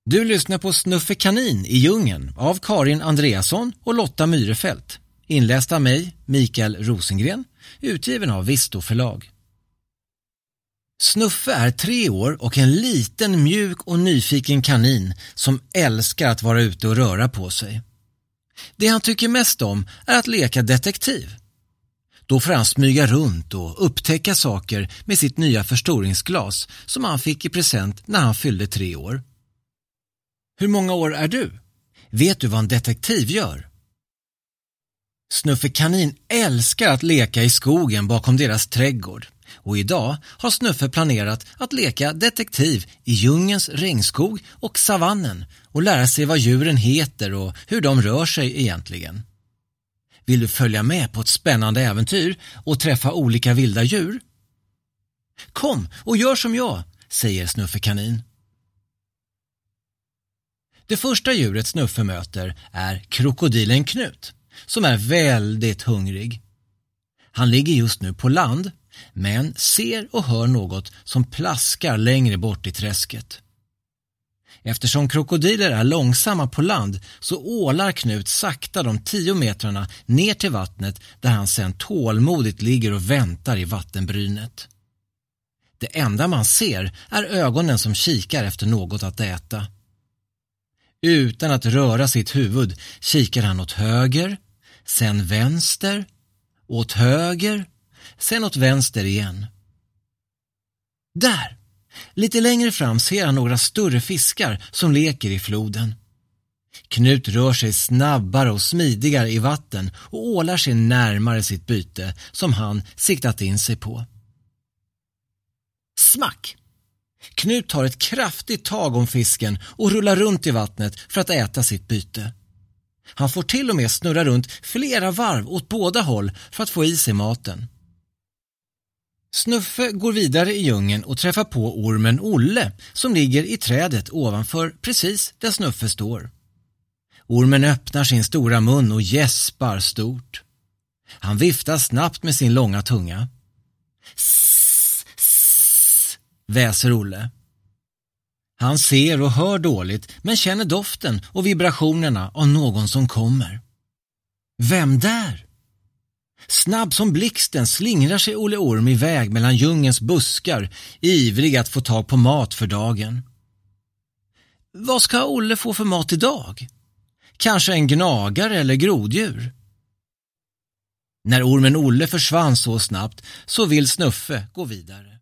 Du lyssnar på Snuffe kanin i djungeln av Karin Andreasson och Lotta Myrefelt. Inläst av mig, Mikael Rosengren, utgiven av Visto förlag. Snuffe är 3 år och en liten, mjuk och nyfiken kanin som älskar att vara ute och röra på sig. Det han tycker mest om är att leka detektiv. Då får han smyga runt och upptäcka saker med sitt nya förstoringsglas som han fick i present när han fyllde 3 år. Hur många år är du? Vet du vad en detektiv gör? Snuffe kanin älskar att leka i skogen bakom deras trädgård. Och idag har Snuffe planerat att leka detektiv i djungelns regnskog och savannen och lära sig vad djuren heter och hur de rör sig egentligen. Vill du följa med på ett spännande äventyr och träffa olika vilda djur? Kom och gör som jag, säger Snuffe kanin. Det första djuret Snuffe möter är krokodilen Knut, som är väldigt hungrig. Han ligger just nu på land, men ser och hör något som plaskar längre bort i träsket. Eftersom krokodiler är långsamma på land så ålar Knut sakta de 10 metrarna ner till vattnet där han sedan tålmodigt ligger och väntar i vattenbrynet. Det enda man ser är ögonen som kikar efter något att äta. Utan att röra sitt huvud kikar han åt höger, sen vänster, åt höger, sen åt vänster igen. Där! Lite längre fram ser han några större fiskar som leker i floden. Knut rör sig snabbare och smidigare i vatten och ålar sig närmare sitt byte som han siktat in sig på. Smack! Knut tar ett kraftigt tag om fisken och rullar runt i vattnet för att äta sitt byte. Han får till och med snurra runt flera varv åt båda håll för att få i sig maten. Snuffe går vidare i djungeln och träffar på ormen Olle som ligger i trädet ovanför precis där Snuffe står. Ormen öppnar sin stora mun och gäspar stort. Han viftar snabbt med sin långa tunga. Sss, sss, väser Olle. Han ser och hör dåligt men känner doften och vibrationerna av någon som kommer. Vem där? Snabb som blixten slingrar sig Olle Orm iväg mellan djungens buskar, ivrig att få tag på mat för dagen. Vad ska Olle få för mat idag? Kanske en gnagare eller groddjur? När ormen Olle försvann så snabbt så vill Snuffe gå vidare.